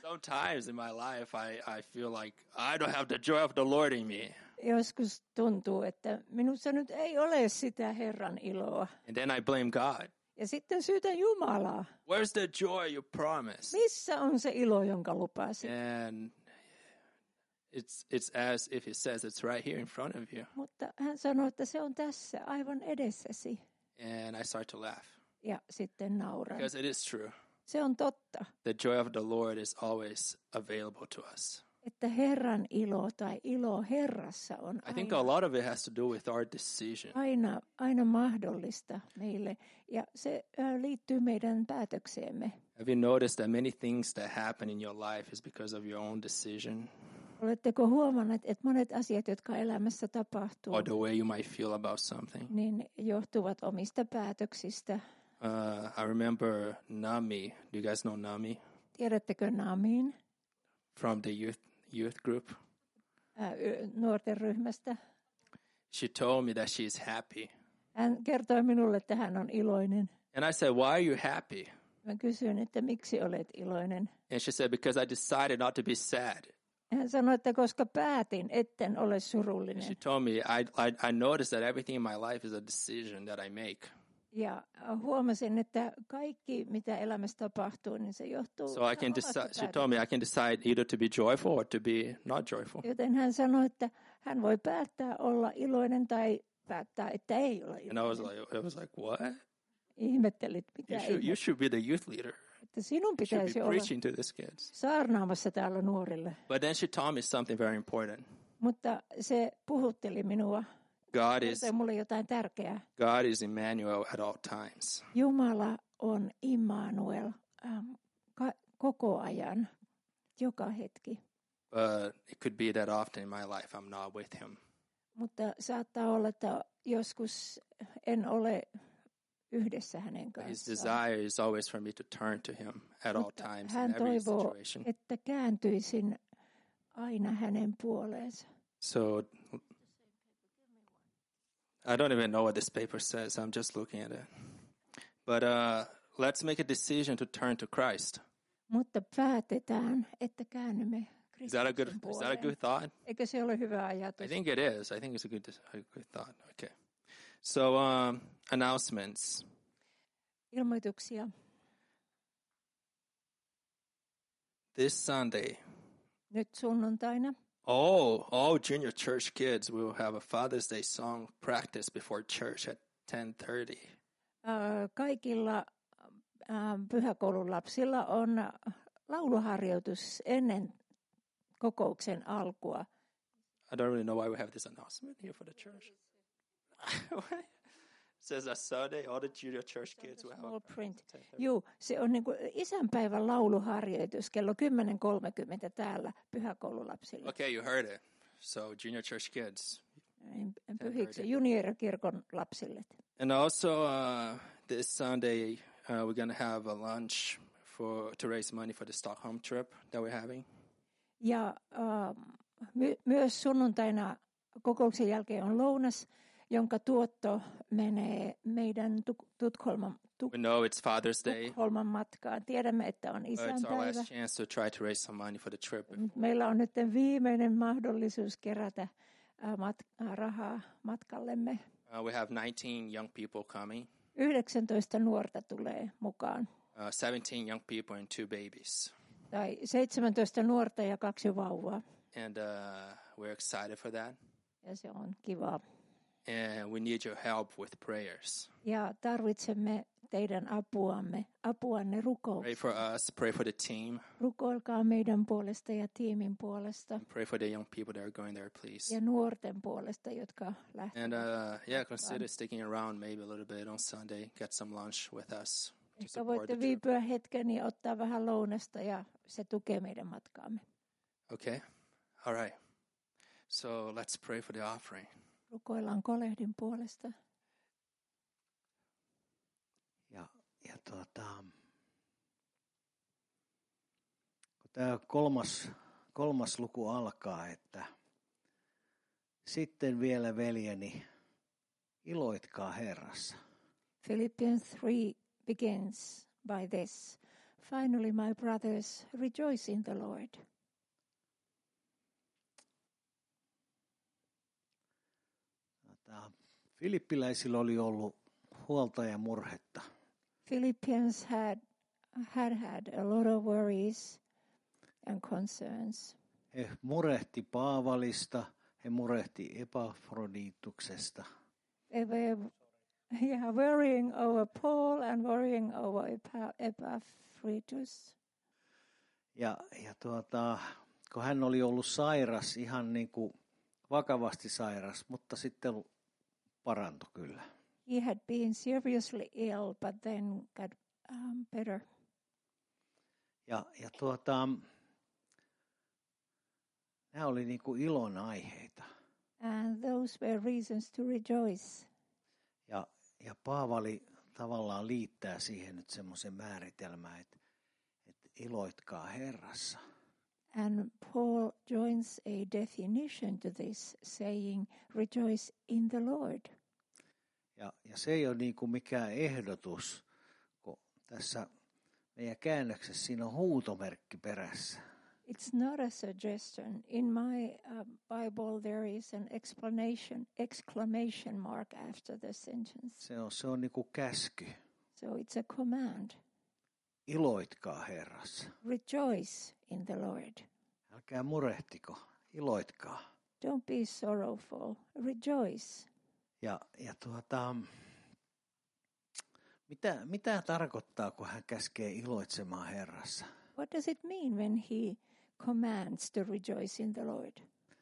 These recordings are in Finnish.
Sometimes in my life I feel like I don't have the joy of the Lord in me. Joskus tuntuu, että minussa nyt ei ole sitä Herran iloa. And then I blame God. Ja sitten syytän Jumalaa. Where's the joy you promised? Missä on se ilo, jonka lupasit? And it's as if he says it's right here in front of you. Mutta hän sanoi, että se on tässä aivan edessäsi. And I start to laugh. Ja sitten nauran. Because it is true. Se on totta. The joy of the Lord is always available to us. Että Herran ilo tai ilo Herrassa on I think a lot of it has to do with our decision. aina mahdollista meille. Ja se liittyy meidän päätökseemme. Have you noticed that many things that happen in your life is because of your own decision? Oletteko huomanneet, että monet asiat, jotka elämässä tapahtuu, Or the way you might feel about something? niin johtuvat omista päätöksistä. I remember Nami. Do you guys know Nami? Tiedättekö Namin? From the youth group. Nuorten ryhmästä. She told me that she's happy. Hän kertoi minulle, että hän on iloinen. And I said, why are you happy? Mä kysyin, että miksi olet iloinen? And she said, because I decided not to be sad. Hän sanoi, että koska päätin, etten ole surullinen. She told me, I noticed that everything in my life is a decision that I make. Ja huomasin, että kaikki, mitä elämässä tapahtuu, niin se johtuu So I can decide. She told me I can decide either to be joyful or to be not joyful. Joten hän sanoi, että hän voi päättää olla iloinen tai päättää, että ei ole iloinen. And I was like, what? Ihmettelit, mitä You should be the youth leader. Että sinun You should pitäisi be olla preaching to these kids. saarnaamassa täällä nuorille. But then she taught me something very important. Mutta se puhutteli minua. Kertoi mulle jotain tärkeää. God is Emmanuel at all times. Jumala on Immanuel koko ajan, joka hetki. But it could be that often in my life I'm not with him. Mutta saattaa olla, että joskus en ole yhdessä hänen kanssaan. His desire is always for me to turn to him at all times in hän every toivoo, situation. että kääntyisin aina hänen puoleensa. So I don't even know what this paper says. I'm just looking at it. But let's make a decision to turn to Christ. Mutta päätetään, että käännymme Kristuksen puoleen. Is that a good thought? Eikö se ole hyvä ajatus? I think it is. I think it's a good thought. Okay. So announcements. Ilmoituksia. This Sunday. Nyt sunnuntaina. All junior church kids will have a Father's Day song practice before church at 10:30. Kaikilla pyhäkoulun lapsilla on lauluharjoitus ennen kokouksen alkua. I don't really know why we have this announcement here for the church. It says that Sunday all the junior church kids will have a print. Joo, se on niin kuin isänpäivän lauluharjoitus kello 10:30 täällä pyhäkoululapsille. Okay, you heard it. So junior church kids. Pyhiksi juniorikirkon lapsille. And also this Sunday we're going to have a lunch to raise money for the Stockholm trip that we're having. Ja myös sunnuntaina kokouksen jälkeen on lounas, jonka tuotto menee meidän Tukholman matkaan. Tiedämme, että on isänpäivä. It's our last chance to try to raise some money for the trip. Meillä on nyt viimeinen mahdollisuus kerätä rahaa matkallemme. We have 19 young people coming. 19 nuorta tulee mukaan. 17 young people and 2 babies. Tai 17 nuorta ja 2 vauvaa. And we're excited for that. Ja se on kiva. And we need your help with prayers. Ja tarvitsemme teidän apuanne rukoukseen. Pray for us, pray for the team. Rukoilkaa meidän puolesta ja tiimin puolesta. And pray for the young people that are going there, please. Ja nuorten puolesta, jotka lähtevät. And consider sticking around maybe a little bit on Sunday, get some lunch with us. Ehkä voitte viipyä hetken ja ottaa vähän lounasta ja se tukee meidän matkaamme. Okay, all right. So let's pray for the offering. Rukoillaan kolehdin puolesta. Ja kun tämä kolmas luku alkaa, että sitten vielä veljeni, iloitkaa Herrassa. Philippians 3 begins by this. Finally, my brothers, rejoice in the Lord. Filippiläisillä oli ollut huolta ja murhetta. Philippians had a lot of worries and concerns. He murehti Paavalista, he murehti Epafrodituksesta. They were worrying over Paul and worrying over Epaphroditus. Ja kun hän oli ollut sairas, ihan niin kuin vakavasti sairas, mutta sitten parantui kyllä. He had been seriously ill, but then got better. Ja nämä oli niin kuin ilon aiheita. And those were reasons to rejoice. Ja Paavali tavallaan liittää siihen nyt semmoisen määritelmän, että iloitkaa Herrassa. And Paul joins a definition to this, saying, rejoice in the Lord. Ja se ei ole niin kuin mikään ehdotus, kun tässä meidän käännöksessä siinä on huutomerkki perässä. It's not a suggestion. In my Bible there is an exclamation mark after the sentence. Se on niin kuin käsky. So it's a command. Iloitkaa Herrassa. Rejoice in the Lord. Älkää murehtiko, iloitkaa. Don't be sorrowful, rejoice. Ja mitä tarkoittaa, kun hän käskee iloitsemaan Herrassa? What does it mean when he commands to rejoice in the Lord?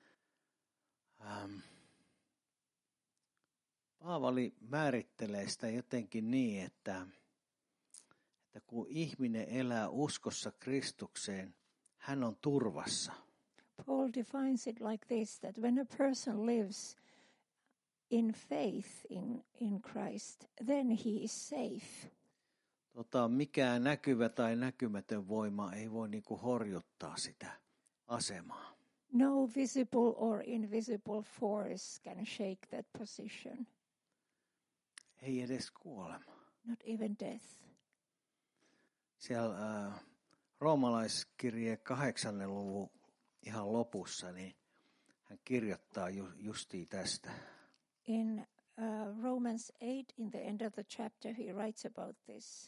Paavali määrittelee sitä jotenkin niin, että kun ihminen elää uskossa Kristukseen, hän on turvassa. Paul defines it like this, that when a person lives in faith in Christ, then he is safe. Mikään näkyvä tai näkymätön voima ei voi niinku horjuttaa sitä asemaa. No visible or invisible force can shake that position. Ei edes kuolema. Not even death. Siellä roomalaiskirjeen 8. luvun ihan lopussa, niin hän kirjoittaa justiin tästä. In Romans 8, in the end of the chapter, he writes about this.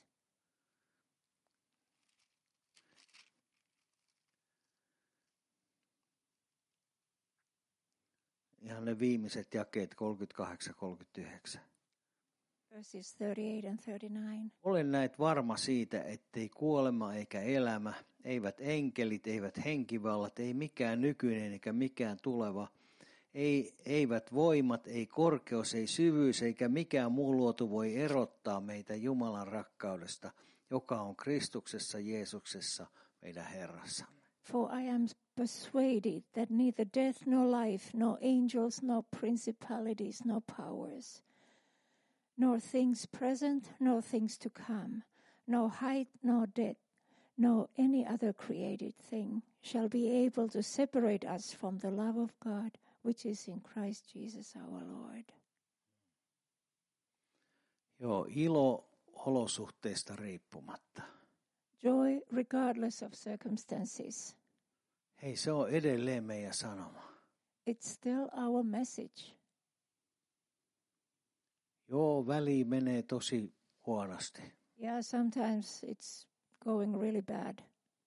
Ihan ne viimeiset jakeet 38-39. Verses 38 and 39. Olen näet varma siitä, ettei kuolema eikä elämä, eivät enkelit, eivät henkivallat, ei mikään nykyinen eikä mikään tuleva, eivät voimat, ei korkeus, ei syvyys eikä mikään muu luotu voi erottaa meitä Jumalan rakkaudesta, joka on Kristuksessa Jeesuksessa meidän Herrassamme. For I am persuaded that neither death nor life, nor angels, nor principalities, nor powers, nor things present, nor things to come, nor height, nor depth, nor any other created thing shall be able to separate us from the love of God, which is in Christ Jesus our Lord. Joo, ilo olosuhteista riippumatta. Joy regardless of circumstances. Hei, se on edelleen meidän sanoma. It's still our message. Joo, väli menee tosi huonosti. Yeah, sometimes it's going really bad.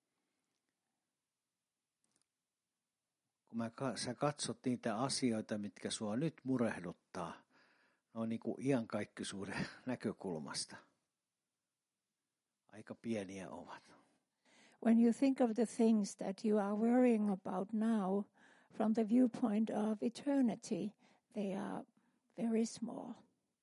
Kun sä katsot niitä asioita, mitkä sua nyt murehduttaa, ne on niin kuin iankaikkisuuden näkökulmasta. Aika pieniä ovat. When you think of the things that you are worrying about now, from the viewpoint of eternity, they are very small.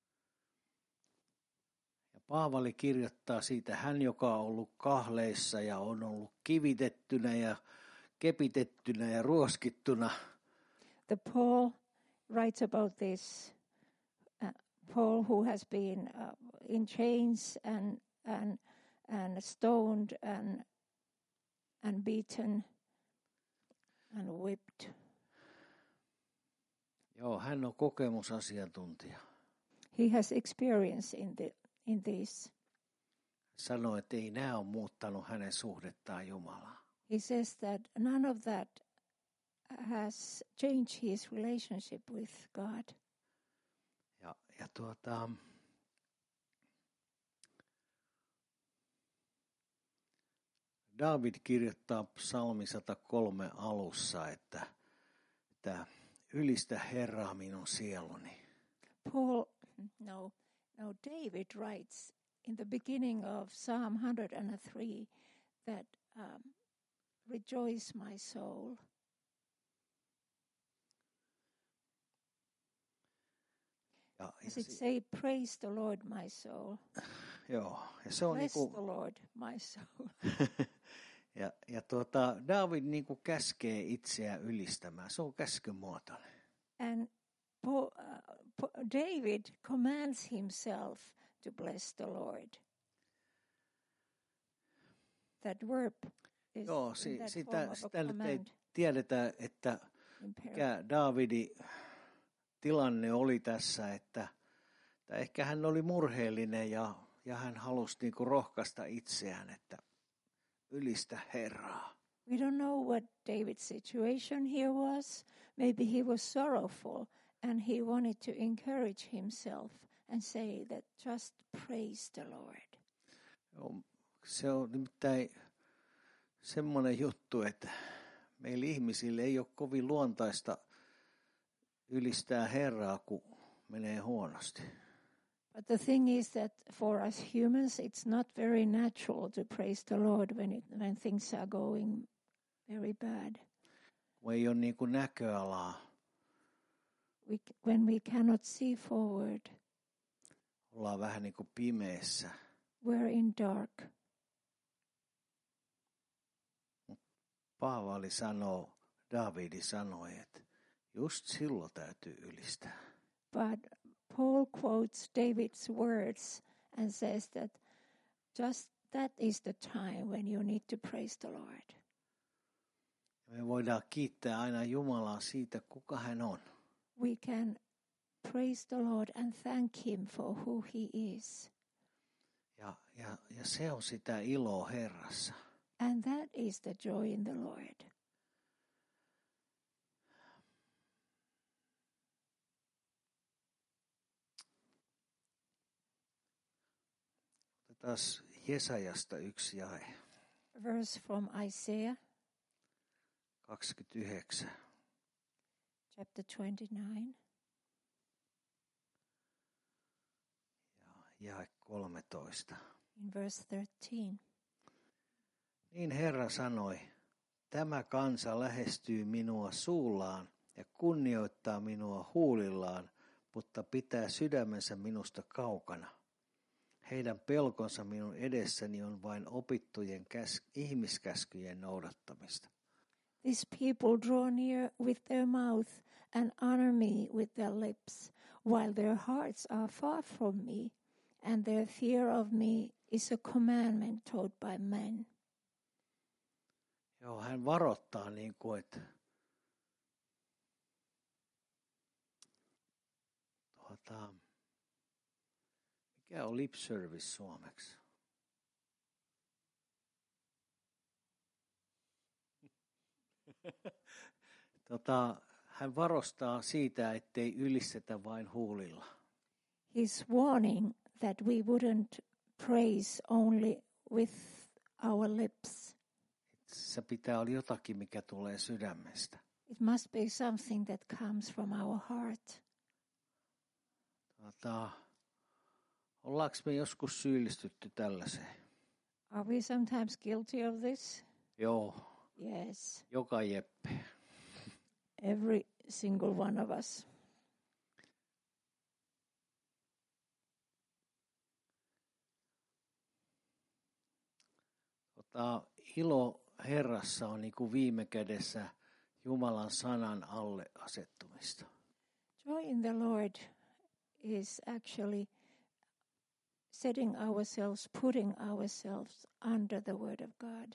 Ja Paavali kirjoittaa siitä, hän joka on ollut kahleissa ja on ollut kivitettynä ja kepitettynä ja ruoskittuna. The Paul writes about this. Paul, who has been in chains and stoned and beaten and whipped. Joo, hän on kokemusasiantuntija. He has experience in this. sanoi, että ei nämä ole muuttanut hänen suhdettaan Jumalaan. He says that none of that has changed his relationship with God. Ja Daavid kirjoittaa psalmi 103 alussa, että ylistä Herraa minun sieluni. David writes in the beginning of Psalm 103 that rejoice my soul. Does it say praise the Lord my soul? Joo, ja se on Bless the Lord my soul. Daavid niinku käskee itseään ylistämään. Se on käskymuotoinen. And David commands himself to bless the Lord. That verb is in that form of a command. Ei tiedetä, että mikä Daavidin tilanne oli tässä, että ehkä hän oli murheellinen ja hän halusi niinku rohkaista itseään, että ylistä Herraa. We don't know what David's situation here was. Maybe he was sorrowful and he wanted to encourage himself and say that just praise the Lord. Se on nimittäin semmoinen juttu, että meillä ihmisille ei ole kovin luontaista ylistää Herraa, kun menee huonosti. But the thing is that for us humans, it's not very natural to praise the Lord when things are going very bad. Kun ei ole niin kuin näköalaa. When we cannot see forward. Ollaan vähän niin kuin pimeässä. We're in dark. Daavidi sanoi, että just silloin täytyy ylistää. But Paul quotes David's words and says that just that is the time when you need to praise the Lord. Me voidaan kiittää aina Jumalaa siitä, kuka hän on. We can praise the Lord and thank him for who he is. Ja se on sitä iloa Herrassa. And that is the joy in the Lord. Taas Jesajasta yksi jae. Verse from Isaiah 29. Chapter 29. Ja jae 13. In verse 13. Niin Herra sanoi, tämä kansa lähestyy minua suullaan ja kunnioittaa minua huulillaan, mutta pitää sydämensä minusta kaukana. Heidän pelkonsa minun edessäni on vain opittujen ihmiskäskyjen noudattamista. This people draw near with their mouth and honor me with their lips, while their hearts are far from me, and their fear of me is a commandment taught by men. Joo, hän varoittaa niin kuin, että mikä on lip service suomeksi? Hän varostaa siitä, ettei ylistetä vain huulilla. He's warning that we wouldn't praise only with our lips. Se pitää olla jotakin, mikä tulee sydämestä. It must be something that comes from our heart. Ollaanko me joskus syyllistytty tällaiseen? Are we sometimes guilty of this? Joo. Yes. Joka jeppe. Every single one of us. Ilo Herrassa on niin kuin viime kädessä Jumalan sanan alle asettumista. Joy in the Lord is actually putting ourselves under the word of God.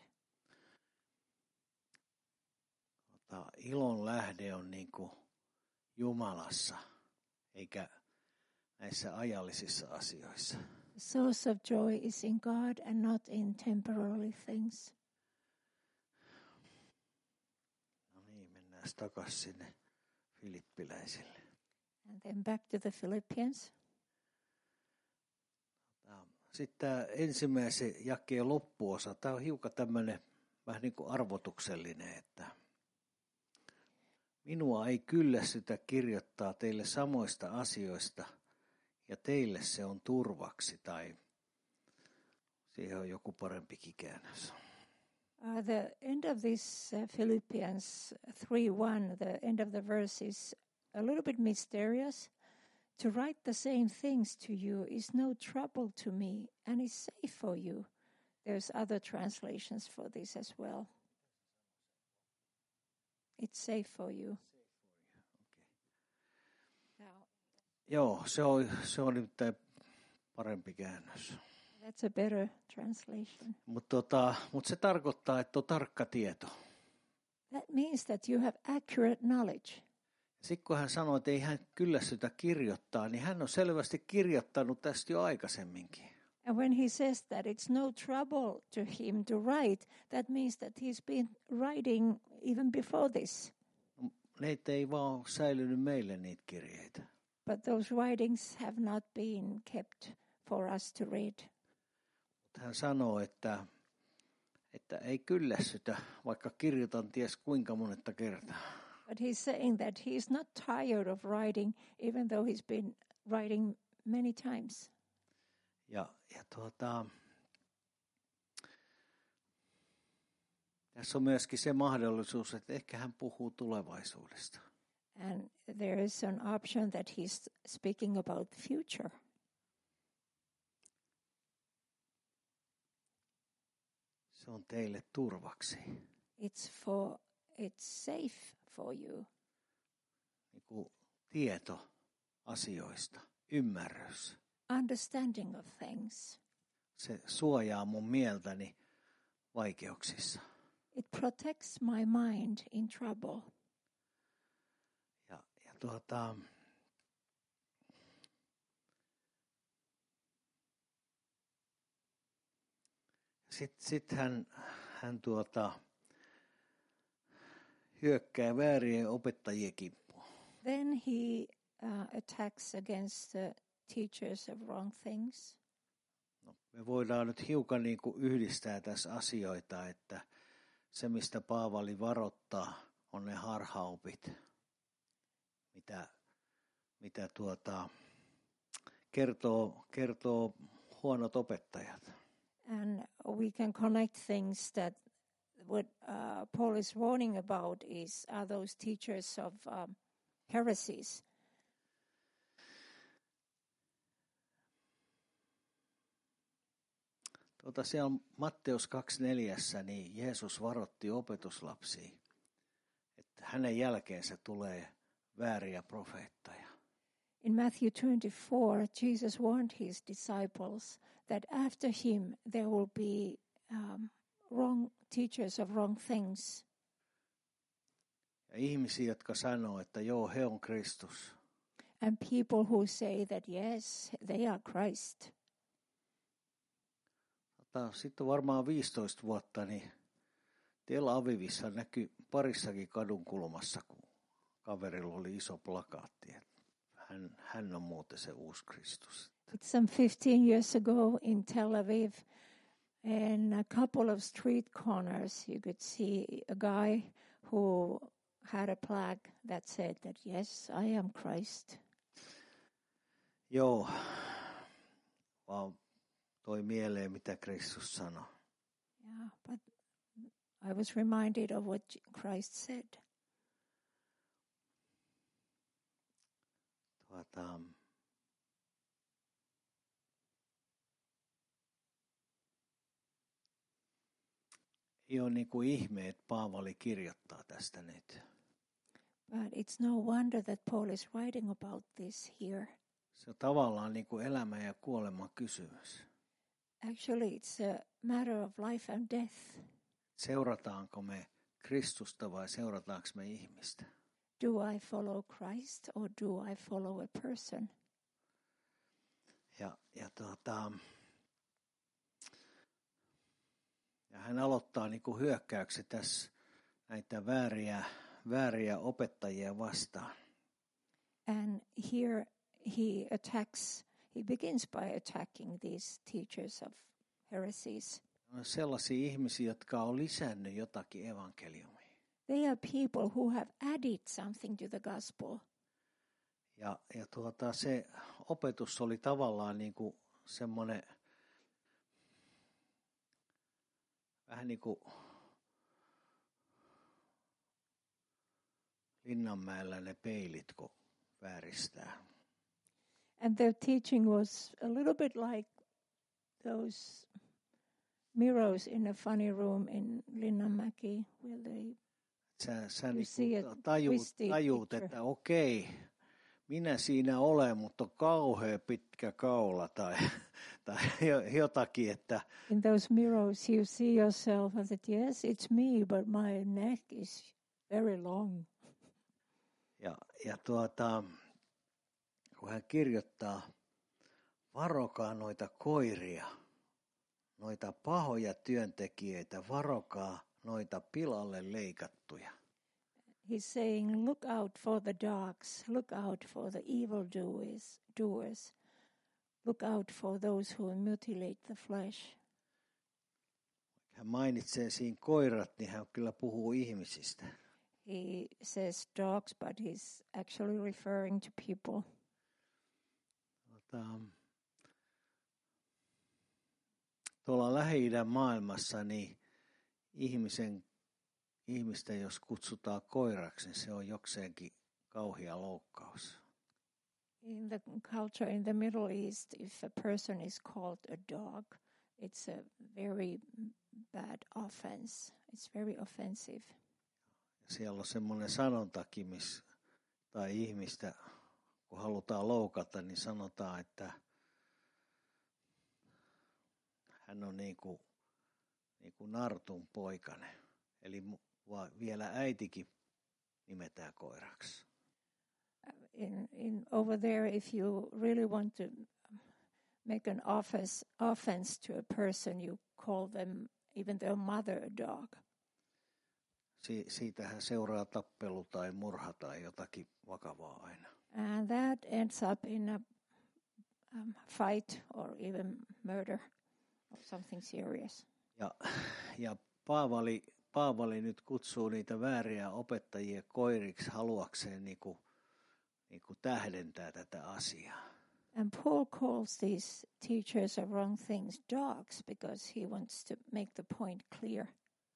Ilon lähde on niin kuin Jumalassa, eikä näissä ajallisissa asioissa. The source of joy is in God and not in temporary things. No niin, mennään takaisin sinne filippiläisille. And then back to the Philippians. Sitten tämä ensimmäisen jakeen loppuosa, tämä on hiukan tämmöinen vähän niin kuin arvotuksellinen, että minua ei kyllästytä kirjoittaa teille samoista asioista ja teille se on turvaksi, tai siihen on joku parempikin käännös. The end of this Philippians 3:1, the end of the verse is a little bit mysterious. To write the same things to you is no trouble to me and is safe for you. There's other translations for this as well. It's safe for you. Joo, se on nyt parempi käännös. That's a better translation. Mutta se tarkoittaa, että on tarkka tieto. That means that you have accurate knowledge. Sitten kun hän sanoi, että ei hän kyllästytä kirjoittaa, niin hän on selvästi kirjoittanut tästä jo aikaisemminkin. And when he says that it's no trouble to him to write, that means that he's been writing even before this. Neitä ei vaan säilynyt meille niitä kirjeitä. But those writings have not been kept for us to read. Hän sanoo, että ei kyllästytä, vaikka kirjoitan ties kuinka monetta kertaa. But he's saying that he's not tired of writing, even though he's been writing many times. Ja tässä on myöskin se mahdollisuus, että ehkä hän puhuu tulevaisuudesta. And there is an option that he's speaking about the future. Se on teille turvaksi. It's safe for you. Niin kuin tieto asioista, ymmärrys. Understanding of things. Se suojaa mun mieltäni vaikeuksissa. It protects my mind in trouble. Ja Sitten hän hyökkää väärien opettajien kimppuun. Then he attacks against the teachers of wrong things. No, me voidaan nyt hiukan niin kuin yhdistää tässä asioita, että se mistä Paavali varoittaa on ne harhaopit, mitä kertoo huonot opettajat. And we can connect things that what Paul is warning about are those teachers of heresies. Siellä Matteus 2:4, niin Jeesus varoitti opetuslapsia, että hänen jälkeensä tulee vääriä profeettoja. In Matthew 24, Jesus warned his disciples that after him there will be wrong teachers of wrong things. Ja ihmisiä, jotka sanoo, että joo, he on Kristus. And people who say that yes, they are Christ. Sitten varmaan 15 vuotta, niin Tel Avivissa näkyi parissakin kadun kulmassa, kun kaverilla oli iso plakaatti. Hän on muuten se uusi Kristus. It's some 15 years ago in Tel Aviv, in a couple of street corners, you could see a guy who had a plaque that said that, yes, I am Christ. Joo, vaan toi mieleen, mitä Kristus sanoi. Yeah, but I was reminded of what Christ said. Ei ole niin kuin ihme, että Paavali kirjoittaa tästä nyt. But it's no wonder that Paul is writing about this here. Se on tavallaan niin kuin elämän ja kuoleman kysymys. Actually, it's a matter of life and death. Seurataanko me Kristusta vai seurataanko me ihmistä? Do I follow Christ or do I follow a person? Ja hän aloittaa niin kuin hyökkäykset tässä näitä vääriä opettajia vastaan. And here he begins by attacking these teachers of heresies. On sellaisia ihmisiä, jotka on lisännyt jotakin evankeliumia. They are people who have added something to the gospel. Ja se opetus oli tavallaan niin kuin semmoinen vähän niin kuin Linnanmäellä ne peilit, kun vääristää. And their teaching was a little bit like those mirrors in a funny room in Linnanmäki, where they Sä you niin see a tajuut, picture. että okei, minä siinä olen, mutta on kauhean pitkä kaula tai jotakin, että In those mirrors you see yourself and that yes, it's me, but my neck is very long. ja kun hän kirjoittaa, varokaa noita koiria, noita pahoja työntekijöitä, varokaa noita pilalle leikattuja. He's saying, look out for the dogs, look out for the evil doers, look out for those who mutilate the flesh. Hän mainitsee siinä koirat, niin hän kyllä puhuu ihmisistä. He says dogs, but he's actually referring to people. Tuolla Lähi-idän maailmassa niin ihmistä, jos kutsutaan koiraksi, niin se on jokseenkin kauhea loukkaus. In the culture in the Middle East, if a person is called a dog, it's a very bad offense. It's very offensive. Siellä on semmoinen sanontakin, tai ihmistä, kun halutaan loukata, niin sanotaan, että hän on niin kuin nartun poikainen. Eli vielä äitikin nimetään koiraksi. Over there, if you really want to make an offense to a person, you call them, even their mother, a dog. Siitähän seuraa tappelu tai murha tai jotakin vakavaa aina. And that ends up in a fight or even murder or something serious. Ja Paavali nyt kutsuu niitä vääriä opettajia koiriksi haluakseen niinku tähdentää tätä asiaa. And Paul calls these teachers of wrong things dogs because he wants to make the point clear.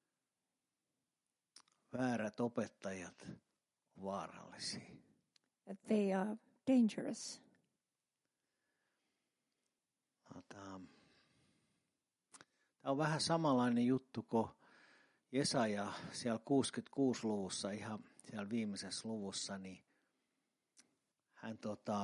Väärät opettajat ovat vaarallisia. That they are dangerous. Tämä on vähän samanlainen juttu kuin Jesaja siellä 66-luvussa, ihan siellä viimeisessä luvussa, niin hän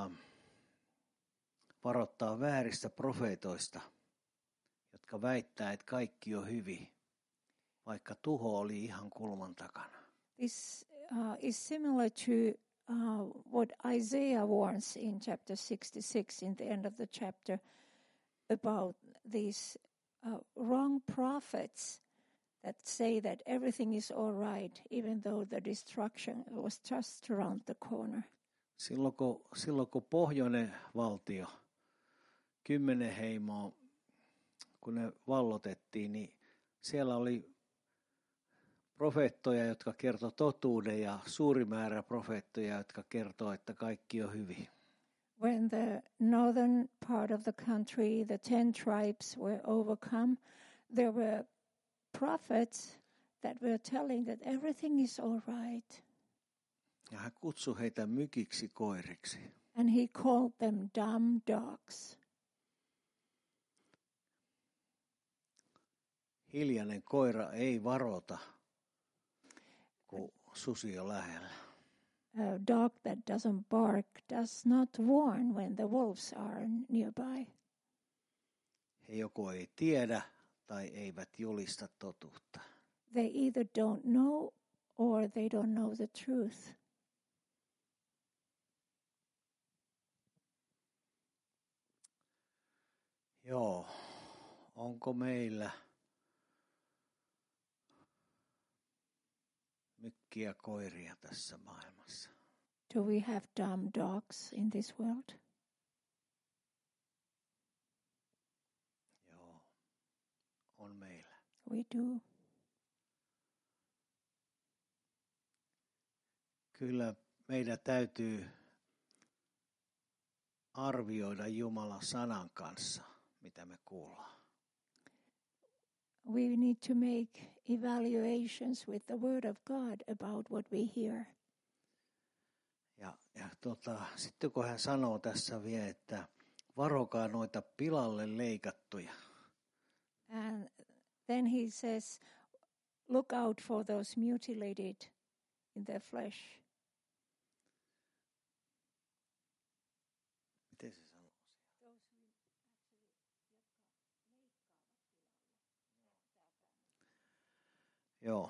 varoittaa vääristä profeetoista, jotka väittää, että kaikki on hyvin, vaikka tuho oli ihan kulman takana. This is similar to what Isaiah warns in chapter 66, in the end of the chapter, about these wrong prophets that say that everything is all right, even though the destruction was just around the corner. Silloin kun pohjoinen valtio, 10 heimoa, kun ne vallotettiin, niin siellä oli profeettoja, jotka kertoi totuuden ja suuri määrä profeettoja, jotka kertoo, että kaikki on hyvin. When the northern part of the country, the 10 tribes were overcome, there were prophets that were telling that everything is all right. Ja hän kutsui heitä mykiksi koiriksi. And he called them dumb dogs. Hiljainen koira ei varota, kun susi on lähellä. A dog that doesn't bark does not warn when the wolves are nearby. He joko ei tiedä tai eivät julista totuutta. They either don't know or they don't know the truth. Joo, onko meillä mykkiä koiria tässä maailmassa? Do we have dumb dogs in this world? Joo, on meillä. We do. Kyllä meidän täytyy arvioida Jumalan sanan kanssa, mitä me kuullaan. We need to make evaluations with the word of God about what we hear. Ja sitten kun hän sanoo tässä vielä, että varokaa noita pilalle leikattuja. And then he says, look out for those mutilated in their flesh. Miten se sanoo? Joo.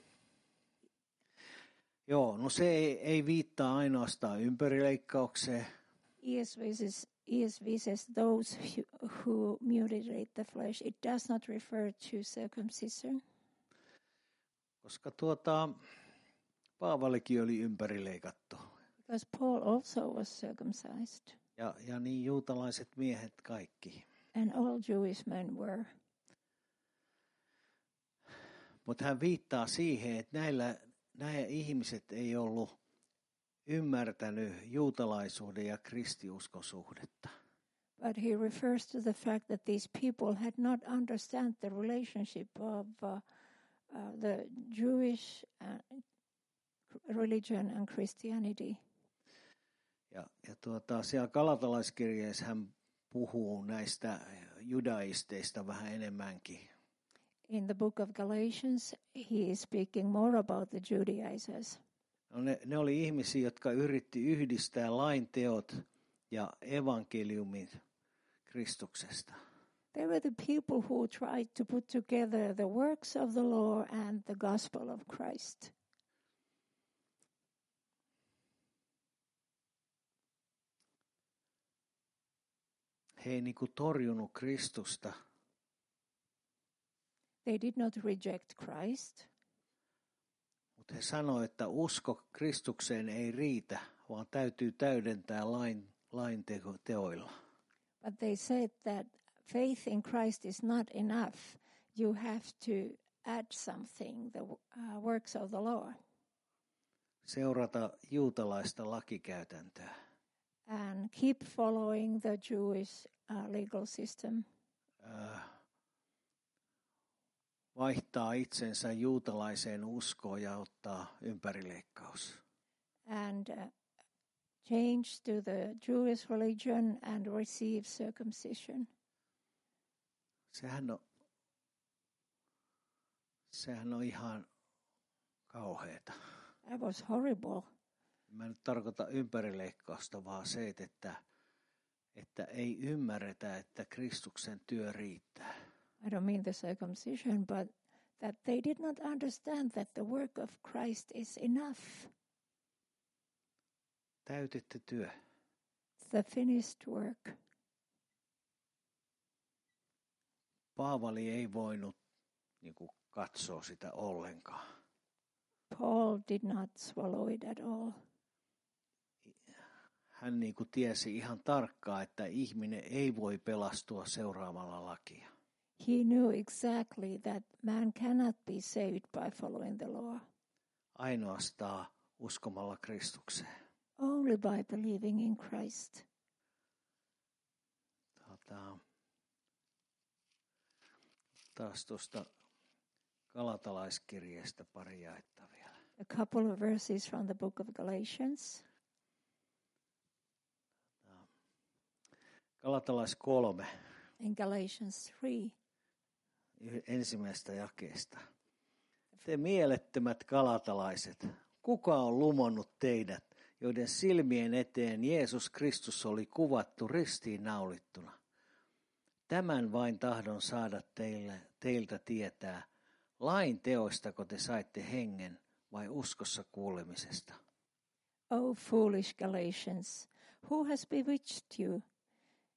Joo, no se ei viittaa ainoastaan ympärileikkaukseen. ESV says those who mutilate the flesh. It does not refer to circumcision. Koska Paavalikin oli ympärileikattu. Because Paul also was circumcised. Ja niin juutalaiset miehet kaikki. And all Jewish men were. Mutta hän viittaa siihen, että nämä ihmiset ei ollut ymmärtänyt juutalaisuuden ja kristiuskon suhdetta. But he refers to the fact that these people had not understand the relationship of the Jewish religion and Christianity. Ja siellä Galatalaiskirjeessä hän puhuu näistä judaisteista vähän enemmänkin. In the book of Galatians, he is speaking more about the Judaizers. No ne oli ihmisiä, jotka yritti yhdistää lain teot ja evankeliumin Kristuksesta. They were the people who tried to put together the works of the law and the gospel of Christ. He ei niinku torjunut Kristusta. They did not reject Christ. Mutta he sanoivat, että usko Kristukseen ei riitä, vaan täytyy täydentää lain teoilla. But they said that faith in Christ is not enough. You have to add something, the works of the law. Seurata juutalaista lakikäytäntöä. And keep following the Jewish legal system. Vaihtaa itsensä juutalaiseen uskoon ja ottaa ympärileikkaus. And change to the Jewish religion and receive circumcision. Sehän on ihan kauheata. That was horrible. Mä en nyt tarkoita ympärileikkausta, vaan se, että ei ymmärretä, että Kristuksen työ riittää. I don't mean the circumcision, but that they did not understand that the work of Christ is enough. Täytetty työ. The finished work. Paavali ei voinut katsoa sitä ollenkaan. Paul did not swallow it at all. Hän tiesi ihan tarkkaan, että ihminen ei voi pelastua seuraamalla lakia. He knew exactly that man cannot be saved by following the law. Ainoastaan uskomalla Kristukseen. Only by believing in Christ. Taas tuosta Galatalaiskirjeestä pari jaetta vielä. A couple of verses from the book of Galatians. Galatalais 3. In Galatians 3. Ensimmäisestä jakeesta. Te mielettömät galatalaiset, kuka on lumonnut teidät, joiden silmien eteen Jeesus Kristus oli kuvattu ristiinnaulittuna? Tämän vain tahdon saada teiltä tietää, lain teoistako te saitte hengen vai uskossa kuulemisesta? O foolish Galatians, who has bewitched you?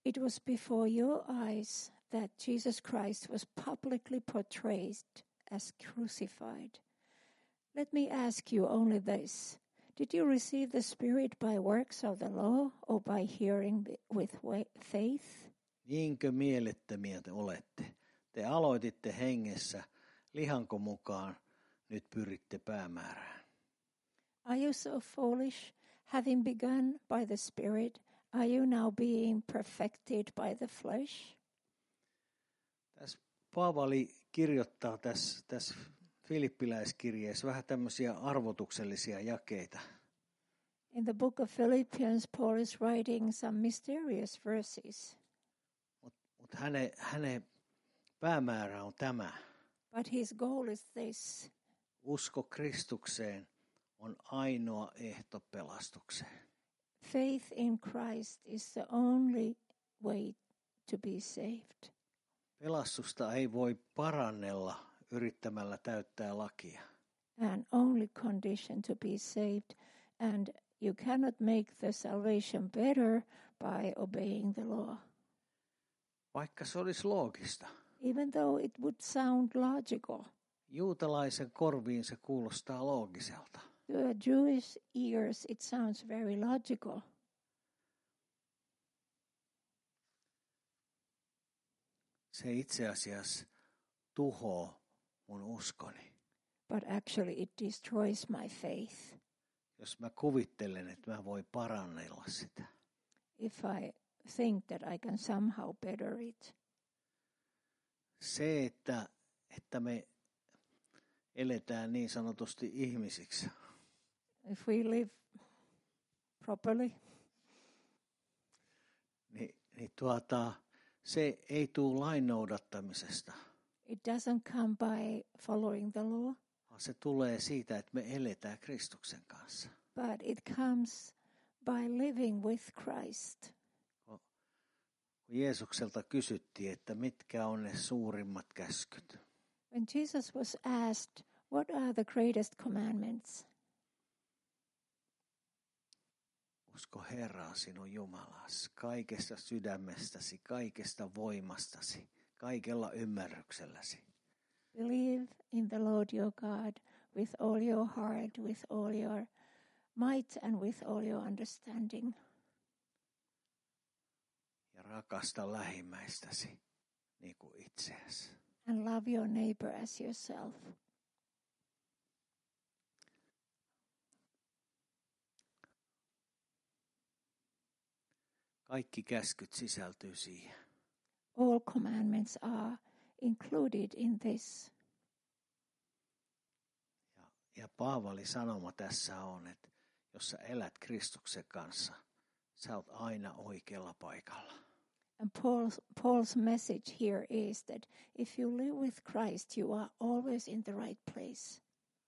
It was before your eyes that Jesus Christ was publicly portrayed as crucified. Let me ask you only this. Did you receive the Spirit by works of the law or by hearing with faith? Niinkö mielettömiä te olette? Te aloititte hengessä, lihanko mukaan nyt pyritte päämäärään? Are you so foolish? Having begun by the Spirit, are you now being perfected by the flesh? Tässä Paavali kirjoittaa tässä Filippiläiskirjeessä vähän tämmöisiä arvotuksellisia jakeita. In the book of Philippians, Paul is writing some mysterious verses. Mutta hänen päämäärä on tämä. But his goal is this. Usko Kristukseen on ainoa ehto pelastukseen. Faith in Christ is the only way to be saved. Pelastusta ei voi parannella yrittämällä täyttää lakia. An only condition to be saved, and you cannot make the salvation better by obeying the law. Vaikka se olisi loogista. Even though it would sound logical. Juutalaisen korviin se kuulostaa loogiselta. To a Jewish ears it sounds very logical. Se itse asiassa tuhoaa mun uskoni. But actually it destroys my faith. Jos mä kuvittelen, että mä voin parannella sitä. If I think that I can somehow better it. Se, että me eletään niin sanotusti ihmisiksi. If we live properly. Niin se ei tule lain noudattamisesta. It doesn't come by following the law. Vaan se tulee siitä, että me eletään Kristuksen kanssa. But it comes by living with Christ. Kun Jeesukselta kysyttiin, että mitkä on ne suurimmat käskyt. When Jesus was asked, what are the greatest commandments? Usko Herraan sinun Jumalasi, kaikesta sydämestäsi, kaikesta voimastasi, kaikella ymmärrykselläsi. Believe in the Lord your God with all your heart, with all your might and with all your understanding. Ja rakasta lähimmäistäsi niin kuin itseäsi. And love your neighbor as yourself. Kaikki käskyt sisältyy siihen. All commandments are included in this. Ja Paavali sanoma tässä on, että jos sä elät Kristuksen kanssa, sä oot aina oikealla paikalla. And Paul's message here is that if you live with Christ, you are always in the right place.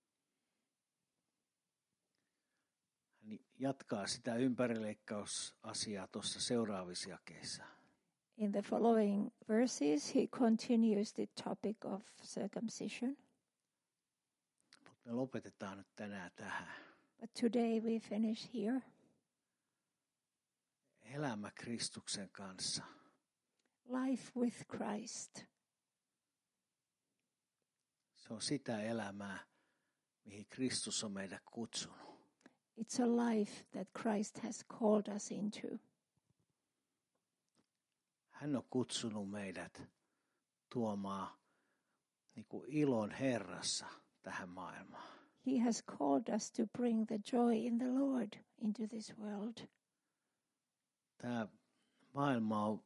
Hän jatkaa sitä ympärileikkausasiaa tuossa seuraavissa jakeissa. In the following verses, he continues the topic of circumcision. Mutta me lopetetaan nyt tänään tähän. But today we finish here. Elämä Kristuksen kanssa. Life with Christ. Se on sitä elämää, mihin Kristus on meidät kutsunut. It's a life that Christ has called us into. Hän on kutsunut meidät tuomaan niin kuin ilon Herrassa tähän maailmaan. He has called us to bring the joy in the Lord into this world. Tämä maailma on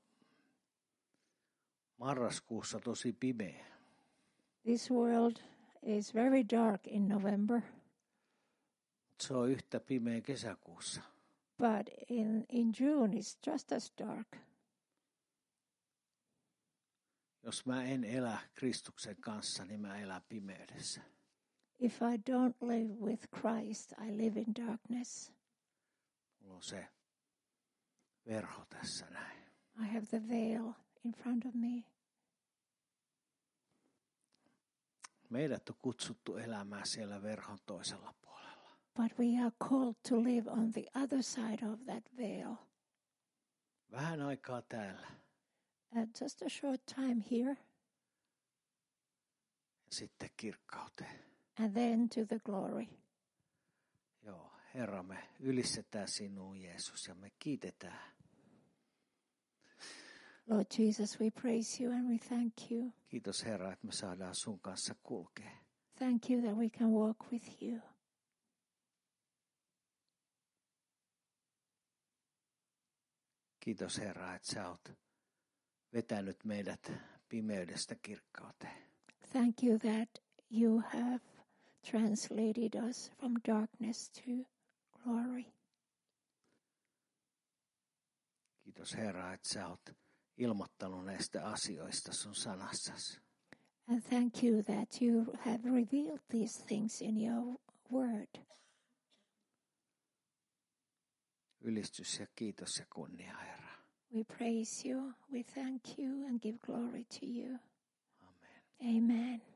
marraskuussa tosi pimeä. This world is very dark in November. Se on yhtä pimeä kesäkuussa. But in June it's just as dark. Jos mä en elä Kristuksen kanssa, niin mä elän pimeydessä. If I don't live with Christ, I live in darkness. Mulla on se verho tässä näin. I have the veil in front of me. Meidät on kutsuttu elämään siellä verhon toisella puolella. But we are called to live on the other side of that veil. Vähän aikaa täällä. Just a short time here, Ja sitten kirkkauteen. and then to the glory. Joo, Herra, me ylistetään sinua, Jeesus, ja me kiitetään. Lord Jesus, we praise you and we thank you. Kiitos, Herra, että me saadaan sun kanssa kulkea. Thank you that we can walk with you. Kiitos, Herra, että sä oot vetänyt meidät pimeydestä kirkkauteen. Thank you that you have translated us from darkness to glory. Kiitos, Herra, että sä oot ilmoittanut näistä asioista sun sanassasi. And thank you that you have revealed these things in your word. Ylistys ja kiitos ja kunnia, Herra. We praise you, we thank you and give glory to you. Amen. Amen.